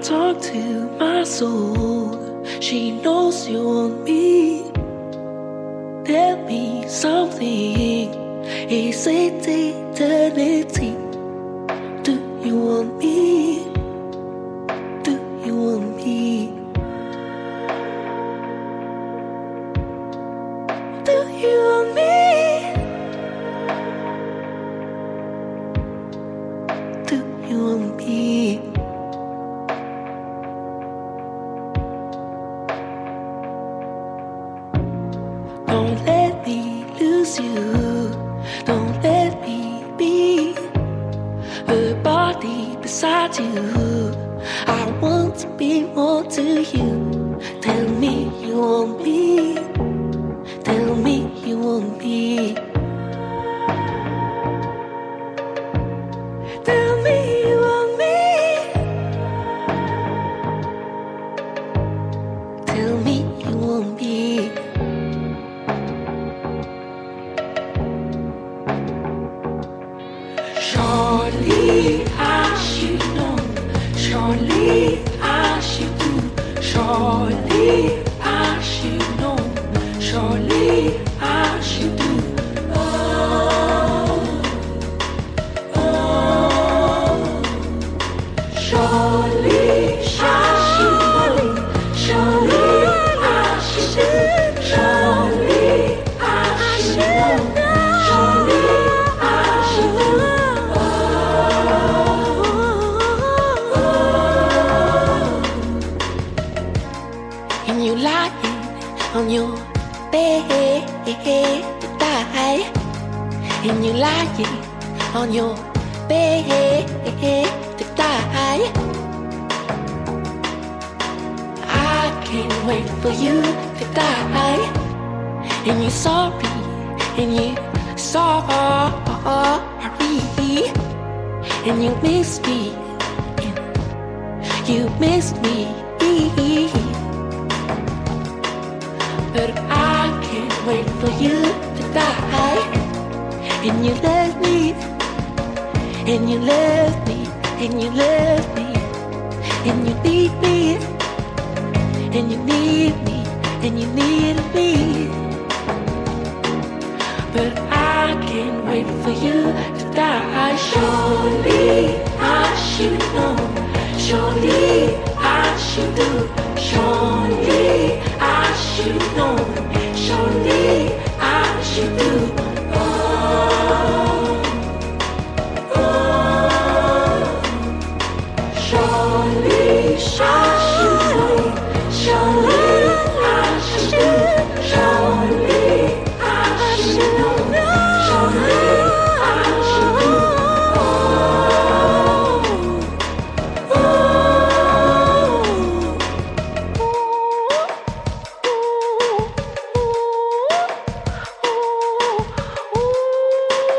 talk to my soul. She knows you want me. Tell me something. Is it eternity? Do you want me? Do you want me? Do you want me? Do you want me? Don't let me lose you. Don't let me be a body beside you. I want to be more to you. Tell me you want me. Tell me you want me. Tell me you want me. Tell me you want me. Surely I should know. Surely I should do. Surely I should know. Surely I should do. Oh, oh. Surely I should know. Surely I should do. Surely I should know. Surely I should do. And you lying on your bed to die. And you lying on your bed to die. I can't wait for you to die. And you're sorry, and you're sorry. And you miss me, and you miss me. But I can't wait for you to die. And you love me, and you love me, and you love me, and you need me, and you need me, and you need me. But I can't wait for you to die. Surely I should know. Surely I should do. Surely I should know. Surely I should do. Oh, oh. Surely I should know. Surely I should do. Surely I should know. Surely I should do. Oh,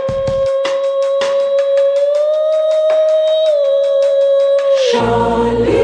surely